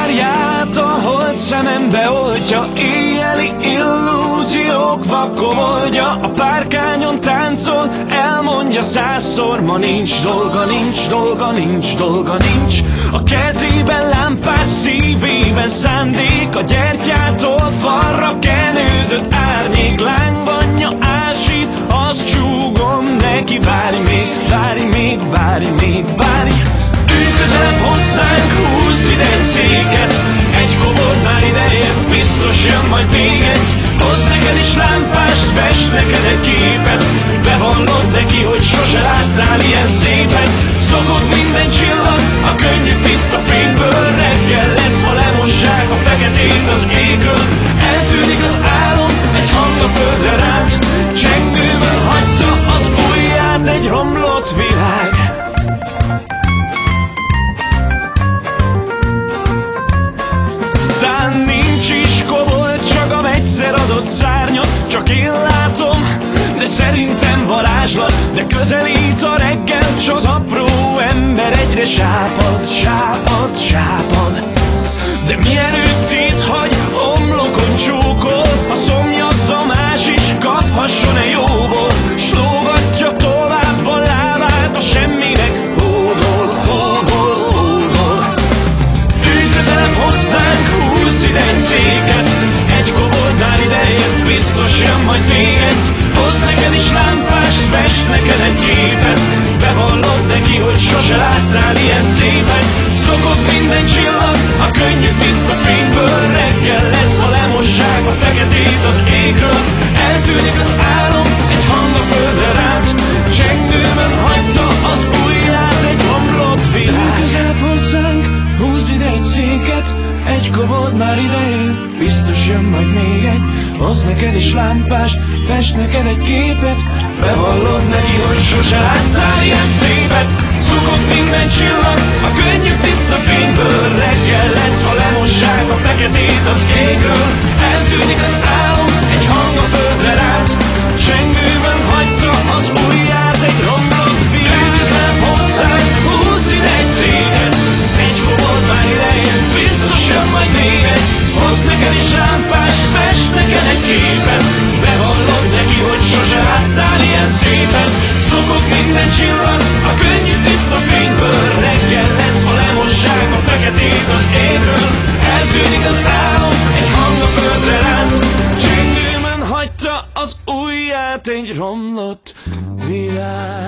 Párját a hold szemembe oltja, éjjeli illúziók vakomoldja. A párkányon táncol, elmondja 100-szor, ma nincs dolga, nincs dolga, nincs dolga, nincs. A kezében lámpás, szívében szándék, a gyertyától falra kenődött árnyék. Lángvanja ásít, azt csúgom neki, várj még, várj még, várj még, várj. Ülj közelebb hozzánk, húzz ide egy széket, egy kobor már ideért, biztos jön majd még egy. Hozz neked is lámpást, fest neked egy képet, bevallod neki, hogy sose láttál ilyen szépet. Szokott minden csillag a könnyű tiszta fényből, reggel lesz, ha lemossák a feketét az égről. Eltűnik az álom, egy hang a földre ránt, csengőben hagyta az ujját egy romlott világ. Egyszer adott szárnyat, csak én látom, de szerintem varázslat. De közelít a reggel, s az apró ember egyre sápad, sápad, sápad. De mielőtt itt hagy, homlokon csókol, a szomjazza más is kaphasson-e jóból. S lógatja tovább a lábát a semminek, hódol, hódol, hódol. Ülj közelebb hozzánk, húzz ide egy széket, egy kobor már ideért, biztos jön majd még egy. Hozz neked is lámpást, fest neked egy képet, bevallod neki, hogy sose láttál ilyen szépet. Szokott minden csillag a könnyű tiszta fényből, reggel lesz, ha lemossák a feketét az égről. Eltűnik az álom, egy hang a földre ránt, csengőben hagyta az ujját egy romlott világ. Közelebb hozzánk, húzz ide egy széket, egy kobor már ideér, biztos jön majd még egy. Hozz neked is lámpást, fest neked egy képet, bevallod neki, hogy sose láttál ilyen szépet. Szokott minden csillag a könnyű tiszta fényből, reggel lesz, ha lemossák a feketét az égről. Eltűnik az álom, egy hang a földre ránt, csengőben hagyta az ujját egy romlott világ. Közelebb hozzánk, húzz ide egy széket, egy kobor már ideér, biztos jön majd még egy. Hozz neked is lámpást, fest neked egy képet, bevallod neki, hogy sose láttál ilyen szépet. Szokott minden csillag a könnyű tiszta fényből, reggel lesz, ha lemossák a feketét az égről. Eltűnik az álom, egy hang a földre ránt, csengőben hagyta az ujját egy romlott világ.